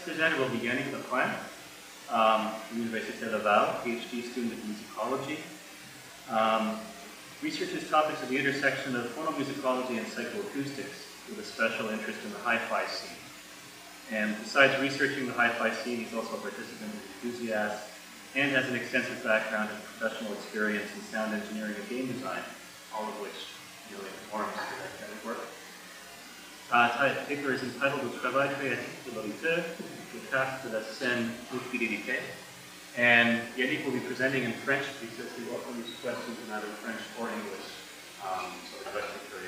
presenter will be Yannick Lepointe from Université Laval, PhD student of musicology. Researches topics at the intersection of phonomusicology and psychoacoustics, with a special interest in the hi-fi scene. And besides researching the hi-fi scene, he's also a participant and enthusiast, and has an extensive background and professional experience in sound engineering and game design, all of which really informs that kind of work. The paper is entitled Le travail créatif de l'auditeur, le craft de la scène haute fidélité. And Yannick will be presenting in French. He says he welcomes questions in either French or English. So the question period.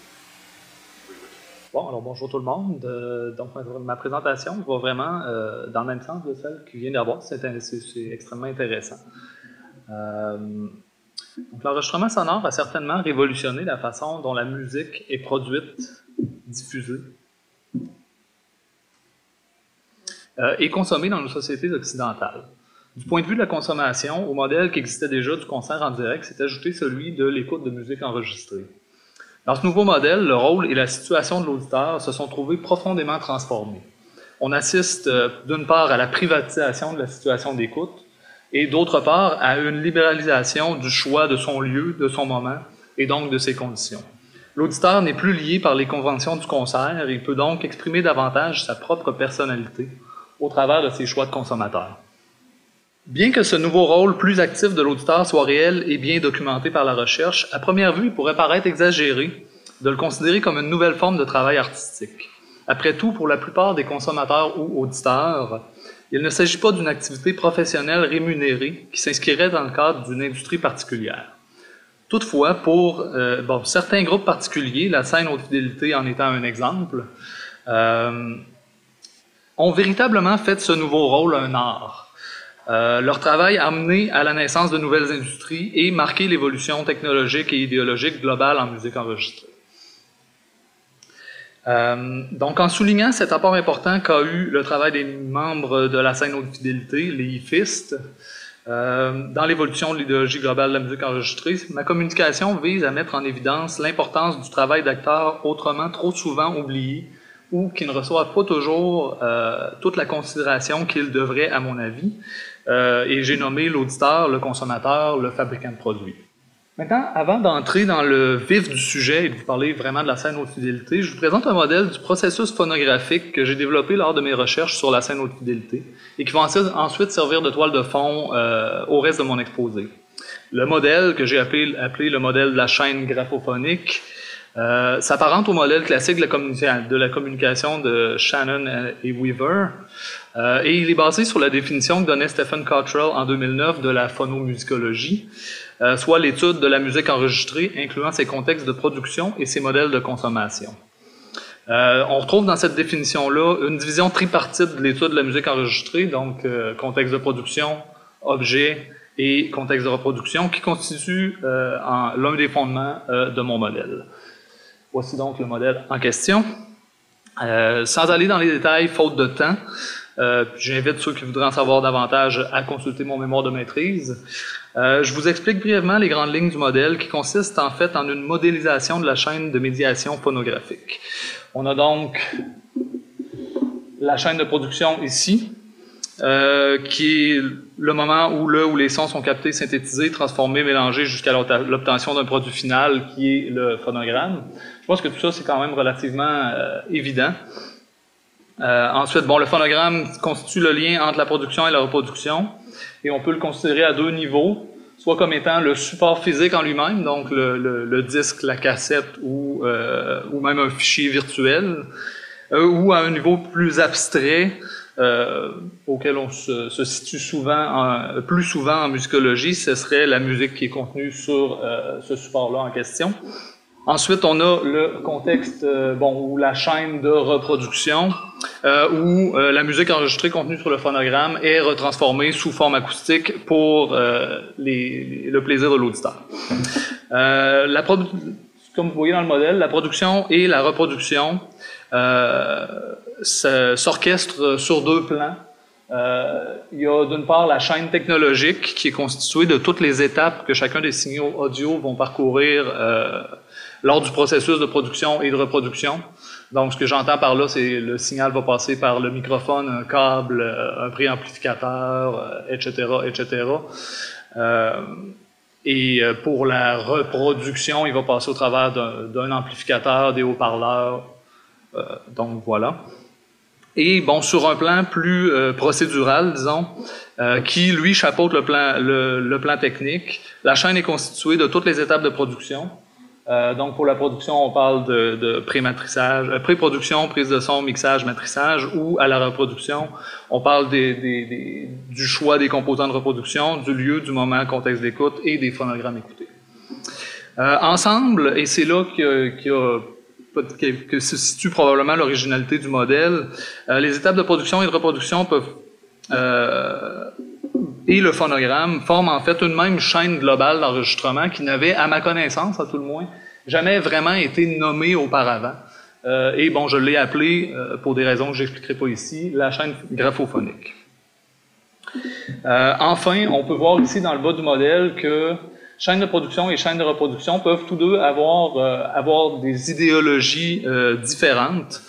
Bon, alors bonjour tout le monde. Donc ma présentation va vraiment dans le même sens de celle qu'il vient d'avoir. C'est extrêmement intéressant. Donc l'enregistrement sonore a certainement révolutionné la façon dont la musique est produite, diffusée et consommée dans nos sociétés occidentales. Du point de vue de la consommation, au modèle qui existait déjà du concert en direct s'est ajouté celui de l'écoute de musique enregistrée. Dans ce nouveau modèle, le rôle et la situation de l'auditeur se sont trouvés profondément transformés. On assiste d'une part à la privatisation de la situation d'écoute et d'autre part à une libéralisation du choix de son lieu, de son moment et donc de ses conditions. L'auditeur n'est plus lié par les conventions du concert et peut donc exprimer davantage sa propre personnalité au travers de ses choix de consommateur. Bien que ce nouveau rôle plus actif de l'auditeur soit réel et bien documenté par la recherche, à première vue, il pourrait paraître exagéré de le considérer comme une nouvelle forme de travail artistique. Après tout, pour la plupart des consommateurs ou auditeurs, il ne s'agit pas d'une activité professionnelle rémunérée qui s'inscrirait dans le cadre d'une industrie particulière. Toutefois, pour certains groupes particuliers, la scène haute fidélité en étant un exemple, ont véritablement fait de ce nouveau rôle un art. Leur travail a amené à la naissance de nouvelles industries et marqué l'évolution technologique et idéologique globale en musique enregistrée. Donc, en soulignant cet apport important qu'a eu le travail des membres de la scène haute fidélité, les IFIST, dans l'évolution de l'idéologie globale de la musique enregistrée, ma communication vise à mettre en évidence l'importance du travail d'acteurs autrement trop souvent oubliés ou qui ne reçoivent pas toujours toute la considération qu'ils devraient, à mon avis. Et j'ai nommé l'auditeur, le consommateur, le fabricant de produits. Maintenant, avant d'entrer dans le vif du sujet et de vous parler vraiment de la scène haute fidélité, je vous présente un modèle du processus phonographique que j'ai développé lors de mes recherches sur la scène haute fidélité et qui va ensuite servir de toile de fond au reste de mon exposé. Le modèle que j'ai appelé le modèle de la chaîne graphophonique s'apparente au modèle classique de la communication de Shannon et Weaver, et il est basé sur la définition que donnait Stephen Cottrell en 2009 de la phonomusicologie, soit l'étude de la musique enregistrée, incluant ses contextes de production et ses modèles de consommation. On retrouve dans cette définition-là une division tripartite de l'étude de la musique enregistrée, donc contexte de production, objet et contexte de reproduction, qui constitue l'un des fondements de mon modèle. Voici donc le modèle en question. Sans aller dans les détails, faute de temps, j'invite ceux qui voudraient en savoir davantage à consulter mon mémoire de maîtrise. Je vous explique brièvement les grandes lignes du modèle qui consiste en fait en une modélisation de la chaîne de médiation phonographique. On a donc la chaîne de production ici, qui est le moment où les sons sont captés, synthétisés, transformés, mélangés jusqu'à l'obtention d'un produit final qui est le phonogramme. Je pense que tout ça, c'est quand même relativement évident. Ensuite, le phonogramme constitue le lien entre la production et la reproduction, et on peut le considérer à deux niveaux, soit comme étant le support physique en lui-même, donc le disque, la cassette ou même un fichier virtuel, ou à un niveau plus abstrait, auquel on se situe plus souvent en musicologie, ce serait la musique qui est contenue sur ce support-là en question. Ensuite, on a le contexte, ou la chaîne de reproduction, où la musique enregistrée contenue sur le phonogramme est retransformée sous forme acoustique pour le plaisir de l'auditeur. Comme vous voyez dans le modèle, la production et la reproduction s'orchestrent sur deux plans. Il y a d'une part la chaîne technologique qui est constituée de toutes les étapes que chacun des signaux audio vont parcourir lors du processus de production et de reproduction. Donc, ce que j'entends par là, c'est le signal va passer par le microphone, un câble, un préamplificateur, etc., etc. Et pour la reproduction, il va passer au travers d'un amplificateur, des haut-parleurs. Donc, voilà. Et bon, sur un plan plus procédural, disons, qui, lui, chapeaute le plan technique, la chaîne est constituée de toutes les étapes de production. Donc, pour la production, on parle de pré-matrissage, pré-production, prise de son, mixage, matrissage, ou à la reproduction, on parle du choix des composants de reproduction, du lieu, du moment, contexte d'écoute et des phonogrammes écoutés. Ensemble, et c'est là que se situe probablement l'originalité du modèle, les étapes de production et de reproduction peuvent et le phonogramme forment en fait une même chaîne globale d'enregistrement qui n'avait, à ma connaissance, à tout le moins, jamais vraiment été nommée auparavant. Et bon, je l'ai appelée, pour des raisons que je n'expliquerai pas ici, la chaîne graphophonique. Enfin, on peut voir ici dans le bas du modèle que chaîne de production et chaîne de reproduction peuvent tous deux avoir des idéologies différentes.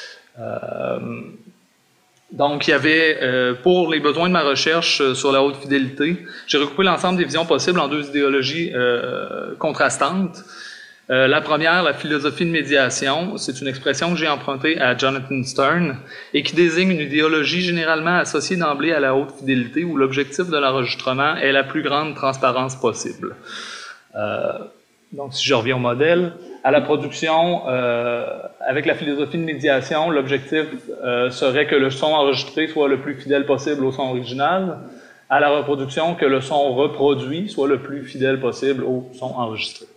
Donc, il y avait, pour les besoins de ma recherche sur la haute fidélité, j'ai recoupé l'ensemble des visions possibles en deux idéologies contrastantes. La première, la philosophie de médiation, c'est une expression que j'ai empruntée à Jonathan Stern et qui désigne une idéologie généralement associée d'emblée à la haute fidélité où l'objectif de l'enregistrement est la plus grande transparence possible. Donc, si je reviens au modèle, à la production, avec la philosophie de médiation, l'objectif serait que le son enregistré soit le plus fidèle possible au son original. À la reproduction, que le son reproduit soit le plus fidèle possible au son enregistré.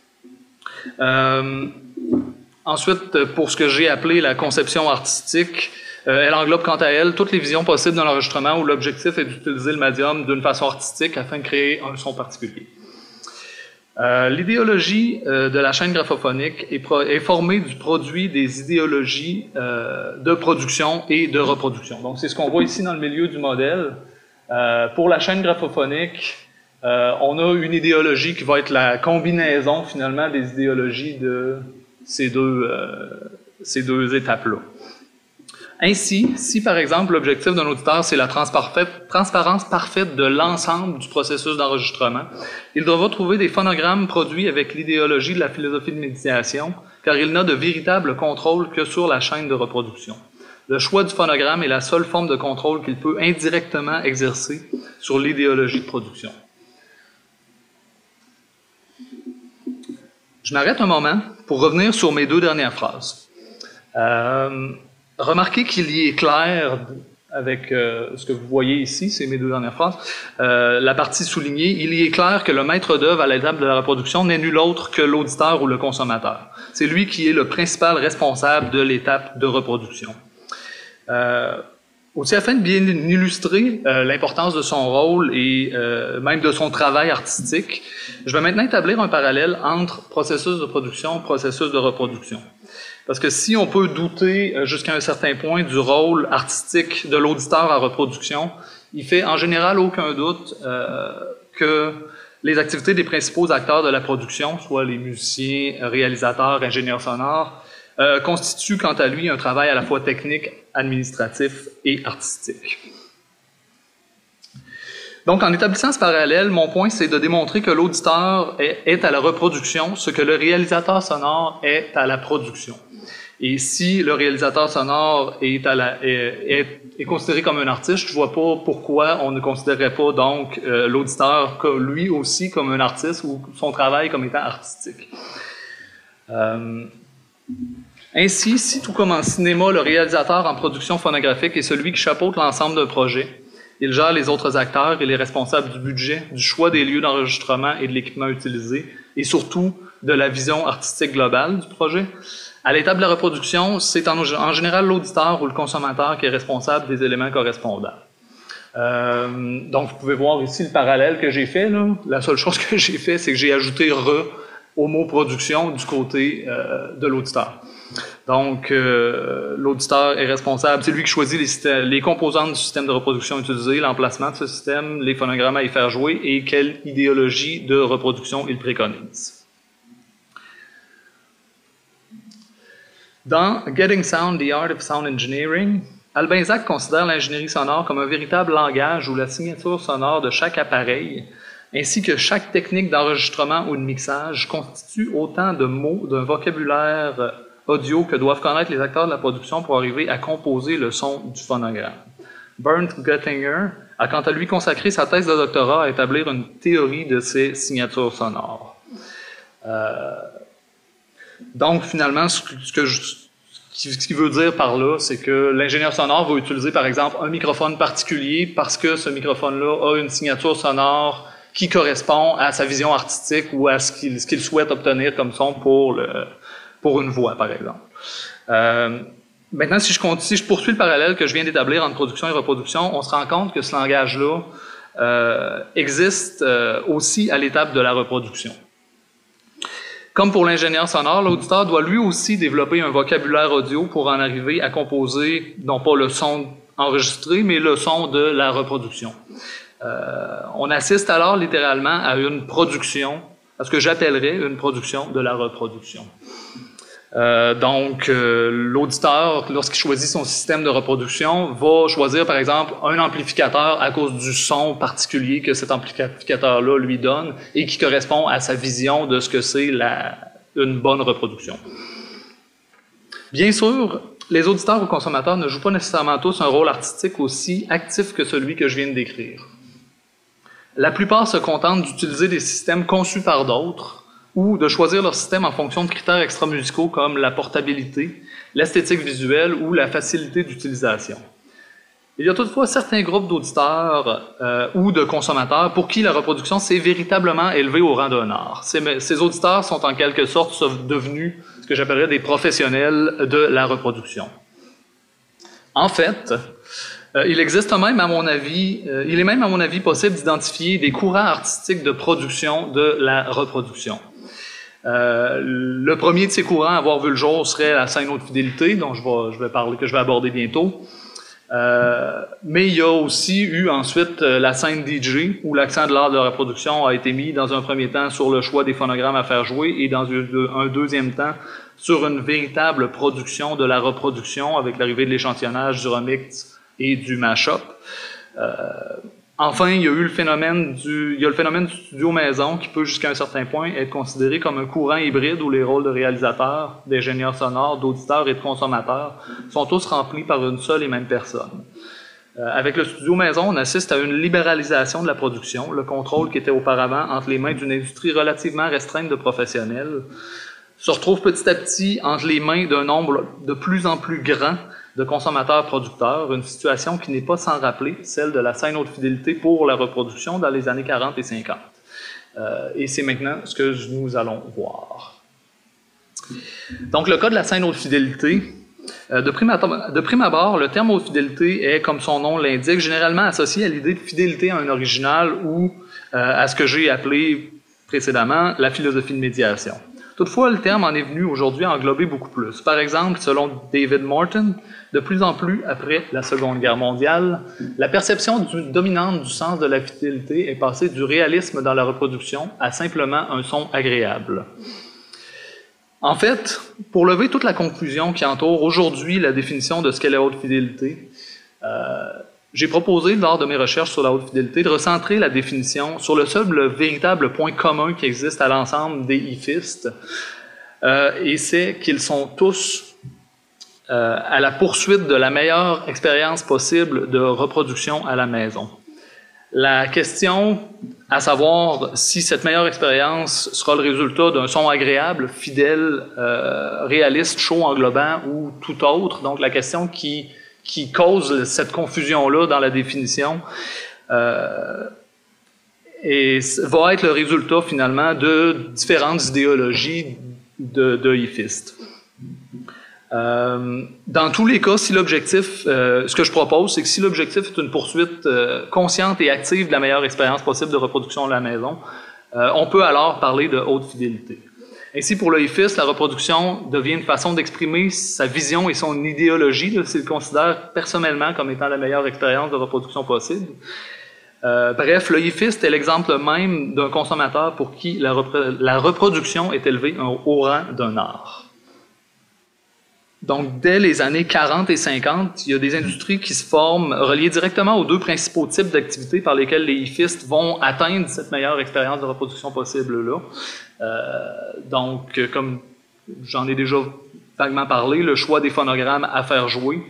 Ensuite, pour ce que j'ai appelé la conception artistique, elle englobe quant à elle toutes les visions possibles dans l'enregistrement où l'objectif est d'utiliser le médium d'une façon artistique afin de créer un son particulier. L'idéologie de la chaîne graphophonique est formée du produit des idéologies de production et de reproduction. Donc, c'est ce qu'on voit ici dans le milieu du modèle. Pour la chaîne graphophonique, on a une idéologie qui va être la combinaison, finalement, des idéologies de ces deux étapes-là. Ainsi, si par exemple l'objectif d'un auditeur c'est la transparence parfaite de l'ensemble du processus d'enregistrement, il devra trouver des phonogrammes produits avec l'idéologie de la philosophie de médiation, car il n'a de véritable contrôle que sur la chaîne de reproduction. Le choix du phonogramme est la seule forme de contrôle qu'il peut indirectement exercer sur l'idéologie de production. Je m'arrête un moment pour revenir sur mes deux dernières phrases. Remarquez qu'il y est clair avec ce que vous voyez ici, c'est mes deux dernières phrases, la partie soulignée, il y est clair que le maître d'œuvre à l'étape de la reproduction n'est nul autre que l'auditeur ou le consommateur. C'est lui qui est le principal responsable de l'étape de reproduction. Aussi, afin de bien illustrer l'importance de son rôle et même de son travail artistique, je vais maintenant établir un parallèle entre processus de production et processus de reproduction. Parce que si on peut douter jusqu'à un certain point du rôle artistique de l'auditeur en reproduction, il fait en général aucun doute que les activités des principaux acteurs de la production, soit les musiciens, réalisateurs, ingénieurs sonores, constituent quant à lui un travail à la fois technique, administratif et artistique. Donc, en établissant ce parallèle, mon point, c'est de démontrer que l'auditeur est à la reproduction ce que le réalisateur sonore est à la production. Et si le réalisateur sonore est considéré comme un artiste, je ne vois pas pourquoi on ne considérerait pas donc l'auditeur lui aussi comme un artiste ou son travail comme étant artistique. Ainsi, si tout comme en cinéma, le réalisateur en production phonographique est celui qui chapeaute l'ensemble d'un projet, il gère les autres acteurs, il est responsable du budget, du choix des lieux d'enregistrement et de l'équipement utilisé, et surtout de la vision artistique globale du projet. À l'étape de la reproduction, c'est en général l'auditeur ou le consommateur qui est responsable des éléments correspondants. Donc, vous pouvez voir ici le parallèle que j'ai fait. Là. La seule chose que j'ai fait, c'est que j'ai ajouté « re » au mot « production » du côté de l'auditeur. Donc, l'auditeur est responsable, c'est lui qui choisit les composantes du système de reproduction utilisé, l'emplacement de ce système, les phonogrammes à y faire jouer et quelle idéologie de reproduction il préconise. Dans Getting Sound, The Art of Sound Engineering, Albin Zach considère l'ingénierie sonore comme un véritable langage où la signature sonore de chaque appareil, ainsi que chaque technique d'enregistrement ou de mixage, constitue autant de mots d'un vocabulaire audio que doivent connaître les acteurs de la production pour arriver à composer le son du phonogramme. Bernd Göttinger a quant à lui consacré sa thèse de doctorat à établir une théorie de ces signatures sonores. Donc, finalement, ce qu'il veut dire par là, c'est que l'ingénieur sonore va utiliser, par exemple, un microphone particulier parce que ce microphone-là a une signature sonore qui correspond à sa vision artistique ou à ce qu'il souhaite obtenir comme son pour une voix, par exemple. Maintenant, si je poursuis le parallèle que je viens d'établir entre production et reproduction, on se rend compte que ce langage-là existe aussi à l'étape de la reproduction. Comme pour l'ingénieur sonore, l'auditeur doit lui aussi développer un vocabulaire audio pour en arriver à composer, non pas le son enregistré, mais le son de la reproduction. On assiste alors littéralement à une production, à ce que j'appellerais une production de la reproduction. L'auditeur, lorsqu'il choisit son système de reproduction, va choisir, par exemple, un amplificateur à cause du son particulier que cet amplificateur-là lui donne et qui correspond à sa vision de ce que c'est une bonne reproduction. Bien sûr, les auditeurs ou consommateurs ne jouent pas nécessairement tous un rôle artistique aussi actif que celui que je viens de décrire. La plupart se contentent d'utiliser des systèmes conçus par d'autres, ou de choisir leur système en fonction de critères extra-musicaux comme la portabilité, l'esthétique visuelle ou la facilité d'utilisation. Il y a toutefois certains groupes d'auditeurs ou de consommateurs pour qui la reproduction s'est véritablement élevée au rang d'un art. Ces auditeurs sont en quelque sorte devenus ce que j'appellerais des professionnels de la reproduction. En fait, il est même à mon avis possible d'identifier des courants artistiques de production de la reproduction. Le premier de ces courants à avoir vu le jour serait la scène haute fidélité, dont je vais aborder bientôt. Mais il y a aussi eu ensuite la scène DJ, où l'accent de l'art de la reproduction a été mis dans un premier temps sur le choix des phonogrammes à faire jouer et dans un deuxième temps sur une véritable production de la reproduction avec l'arrivée de l'échantillonnage, du remix et du mash-up. Enfin, il y a le phénomène du studio maison qui peut jusqu'à un certain point être considéré comme un courant hybride où les rôles de réalisateur, d'ingénieur sonore, d'auditeur et de consommateur sont tous remplis par une seule et même personne. Avec le studio maison, on assiste à une libéralisation de la production, le contrôle qui était auparavant entre les mains d'une industrie relativement restreinte de professionnels se retrouve petit à petit entre les mains d'un nombre de plus en plus grand de consommateurs-producteurs, une situation qui n'est pas sans rappeler celle de la scène haute fidélité pour la reproduction dans les années 40 et 50. Et c'est maintenant ce que nous allons voir. Donc, le cas de la scène haute fidélité, de prime abord, le terme haute fidélité est, comme son nom l'indique, généralement associé à l'idée de fidélité à un original ou à ce que j'ai appelé précédemment la philosophie de médiation. Toutefois, le terme en est venu aujourd'hui à englober beaucoup plus. Par exemple, selon David Morton, de plus en plus après la Seconde Guerre mondiale, la perception dominante du sens de la fidélité est passée du réalisme dans la reproduction à simplement un son agréable. En fait, pour lever toute la confusion qui entoure aujourd'hui la définition de ce qu'est la haute fidélité, j'ai proposé, lors de mes recherches sur la haute fidélité, de recentrer la définition sur le véritable point commun qui existe à l'ensemble des hifistes, et c'est qu'ils sont tous à la poursuite de la meilleure expérience possible de reproduction à la maison. La question à savoir si cette meilleure expérience sera le résultat d'un son agréable, fidèle, réaliste, chaud, englobant ou tout autre, donc la question qui cause cette confusion-là dans la définition et va être le résultat finalement de différentes idéologies de hifistes. Dans tous les cas, si l'objectif, ce que je propose, c'est que si l'objectif est une poursuite consciente et active de la meilleure expérience possible de reproduction à la maison, on peut alors parler de haute fidélité. Ainsi, pour le hifiste, la reproduction devient une façon d'exprimer sa vision et son idéologie, s'il considère personnellement comme étant la meilleure expérience de reproduction possible. Bref, le hifiste est l'exemple même d'un consommateur pour qui la reproduction est élevée au rang d'un art. Donc, dès les années 40 et 50, il y a des industries qui se forment reliées directement aux deux principaux types d'activités par lesquels les hifistes vont atteindre cette meilleure expérience de reproduction possible-là. Donc, comme j'en ai déjà vaguement parlé, le choix des phonogrammes à faire jouer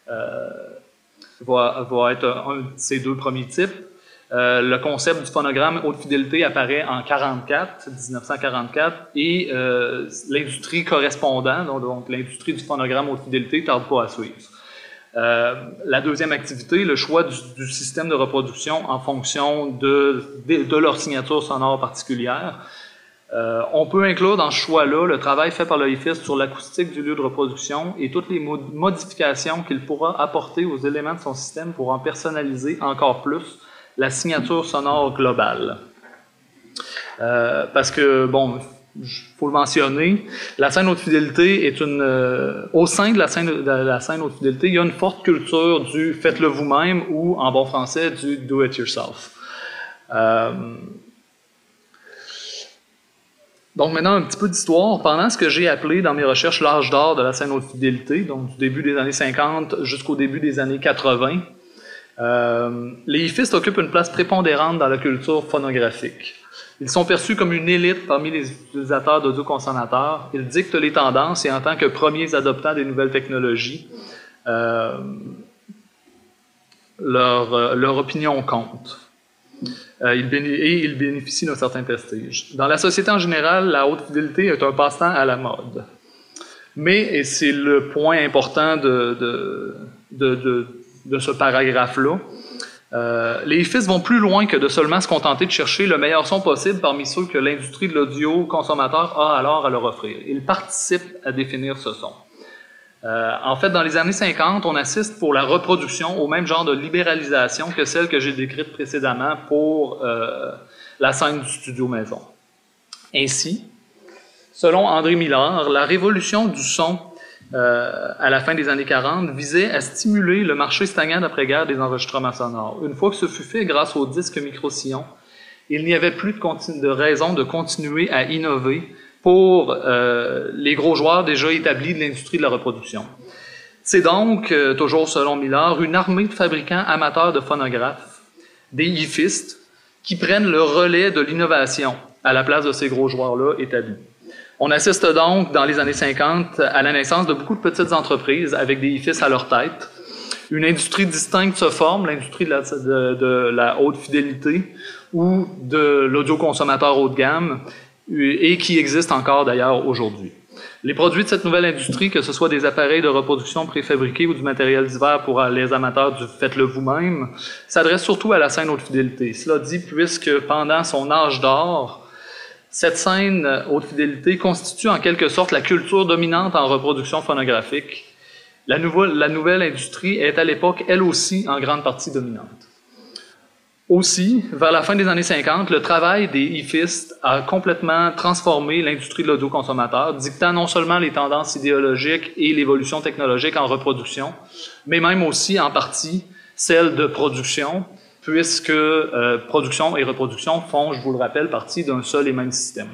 va être un de ces deux premiers types. Le concept du phonogramme haute fidélité apparaît en 1944, et l'industrie correspondante, donc l'industrie du phonogramme haute fidélité, tarde pas à suivre. La deuxième activité, le choix du système de reproduction en fonction de leur signature sonore particulière. On peut inclure dans ce choix-là le travail fait par le hifiste sur l'acoustique du lieu de reproduction et toutes les modifications qu'il pourra apporter aux éléments de son système pour en personnaliser encore plus la signature sonore globale. Parce que, bon, il faut le mentionner, la scène haute fidélité est au sein de la scène haute fidélité, il y a une forte culture du faites-le vous-même ou, en bon français, du do-it-yourself. Donc maintenant, un petit peu d'histoire. Pendant ce que j'ai appelé dans mes recherches l'âge d'or de la scène haute fidélité, donc du début des années 50 jusqu'au début des années 80, les hifistes occupent une place prépondérante dans la culture phonographique. Ils sont perçus comme une élite parmi les utilisateurs d'audio-consommateurs. Ils dictent les tendances et en tant que premiers adoptants des nouvelles technologies, leur opinion compte. Ils bénéficient d'un certain prestige. Dans la société en général, la haute fidélité est un passe-temps à la mode. Mais, et c'est le point important de ce paragraphe-là, les hifistes vont plus loin que de seulement se contenter de chercher le meilleur son possible parmi ceux que l'industrie de l'audio consommateur a alors à leur offrir. Ils participent à définir ce son. En fait, dans les années 50, on assiste pour la reproduction au même genre de libéralisation que celle que j'ai décrite précédemment pour la scène du studio maison. Ainsi, selon André Miller, la révolution du son à la fin des années 40 visait à stimuler le marché stagnant d'après-guerre des enregistrements sonores. Une fois que ce fut fait grâce aux disques micro-sillons, il n'y avait plus de raison de continuer à innover pour les gros joueurs déjà établis de l'industrie de la reproduction. C'est donc, toujours selon Miller, une armée de fabricants amateurs de phonographes, des hifistes, qui prennent le relais de l'innovation à la place de ces gros joueurs-là établis. On assiste donc, dans les années 50, à la naissance de beaucoup de petites entreprises avec des hifistes à leur tête. Une industrie distincte se forme, l'industrie de la haute fidélité ou de l'audio-consommateur haut de gamme, et qui existe encore d'ailleurs aujourd'hui. Les produits de cette nouvelle industrie, que ce soit des appareils de reproduction préfabriqués ou du matériel divers pour les amateurs du faites-le vous-même, s'adressent surtout à la scène haute fidélité. Cela dit, puisque pendant son âge d'or, cette scène haute fidélité constitue en quelque sorte la culture dominante en reproduction phonographique. La nouvelle industrie est à l'époque, elle aussi, en grande partie dominante. Aussi, vers la fin des années 50, le travail des hifistes a complètement transformé l'industrie de l'audio-consommateur, dictant non seulement les tendances idéologiques et l'évolution technologique en reproduction, mais même aussi en partie celle de production, puisque production et reproduction font, je vous le rappelle, partie d'un seul et même système.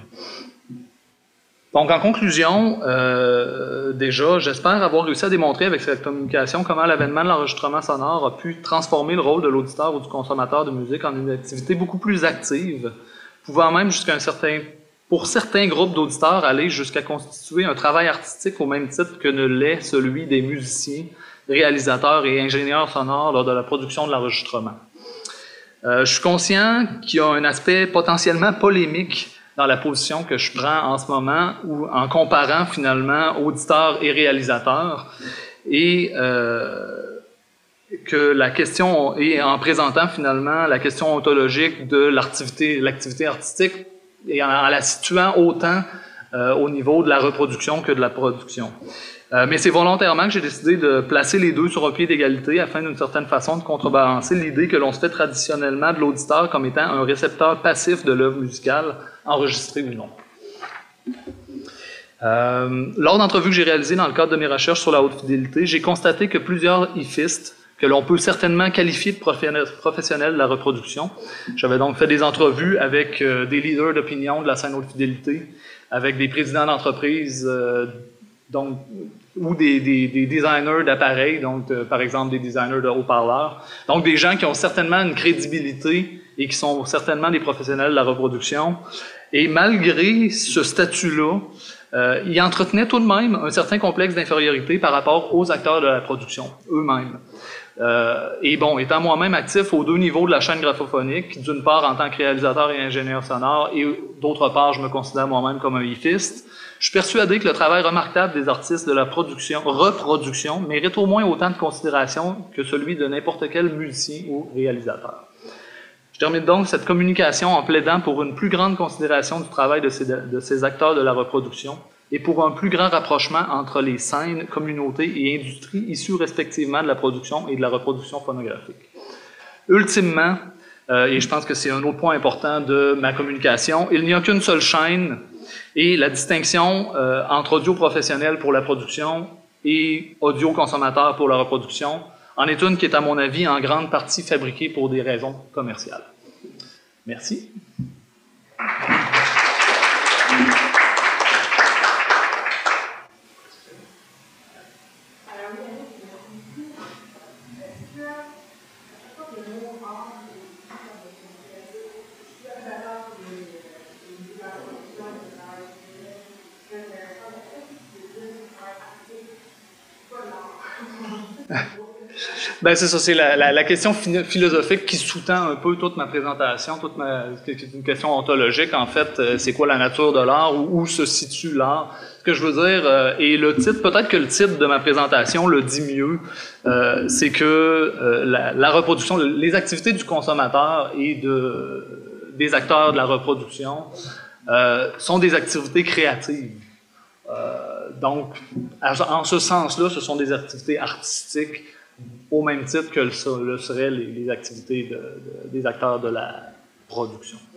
Donc, en conclusion, déjà, j'espère avoir réussi à démontrer avec cette communication comment l'avènement de l'enregistrement sonore a pu transformer le rôle de l'auditeur ou du consommateur de musique en une activité beaucoup plus active, pouvant même pour certains groupes d'auditeurs, aller jusqu'à constituer un travail artistique au même titre que ne l'est celui des musiciens, réalisateurs et ingénieurs sonores lors de la production de l'enregistrement. Je suis conscient qu'il y a un aspect potentiellement polémique dans la position que je prends en ce moment, ou en comparant finalement auditeurs et réalisateurs, et que la question, et en présentant finalement la question ontologique de l'activité artistique, et en la situant autant au niveau de la reproduction que de la production. Mais c'est volontairement que j'ai décidé de placer les deux sur un pied d'égalité afin d'une certaine façon de contrebalancer l'idée que l'on se fait traditionnellement de l'auditeur comme étant un récepteur passif de l'œuvre musicale, enregistrée ou non. Lors d'entrevues que j'ai réalisées dans le cadre de mes recherches sur la haute fidélité, j'ai constaté que plusieurs hifistes, que l'on peut certainement qualifier de professionnels de la reproduction, j'avais donc fait des entrevues avec des leaders d'opinion de la scène haute fidélité, avec des présidents d'entreprises, donc ou des designers d'appareils, donc par exemple des designers de haut-parleurs. Donc des gens qui ont certainement une crédibilité et qui sont certainement des professionnels de la reproduction. Et malgré ce statut-là, ils entretenaient tout de même un certain complexe d'infériorité par rapport aux acteurs de la production eux-mêmes. Et bon, étant moi-même actif aux deux niveaux de la chaîne graphophonique, d'une part en tant que réalisateur et ingénieur sonore, et d'autre part, je me considère moi-même comme un hifiste, je suis persuadé que le travail remarquable des artistes de la reproduction mérite au moins autant de considération que celui de n'importe quel musicien ou réalisateur. Je termine donc cette communication en plaidant pour une plus grande considération du travail de ces acteurs de la reproduction et pour un plus grand rapprochement entre les scènes, communautés et industries issues respectivement de la production et de la reproduction phonographique. Ultimement, et je pense que c'est un autre point important de ma communication, il n'y a qu'une seule chaîne et la distinction entre audio professionnel pour la production et audio consommateur pour la reproduction en est une qui est, à mon avis, en grande partie fabriquée pour des raisons commerciales. Merci. Ben c'est ça, c'est la question philosophique qui sous-tend un peu toute ma présentation, c'est une question ontologique en fait, c'est quoi la nature de l'art, où se situe l'art, ce que je veux dire, et le titre, peut-être que le titre de ma présentation le dit mieux, c'est que la reproduction, les activités du consommateur et des acteurs de la reproduction sont des activités créatives. Donc, en ce sens-là, ce sont des activités artistiques au même titre que le seraient les activités des acteurs de la production.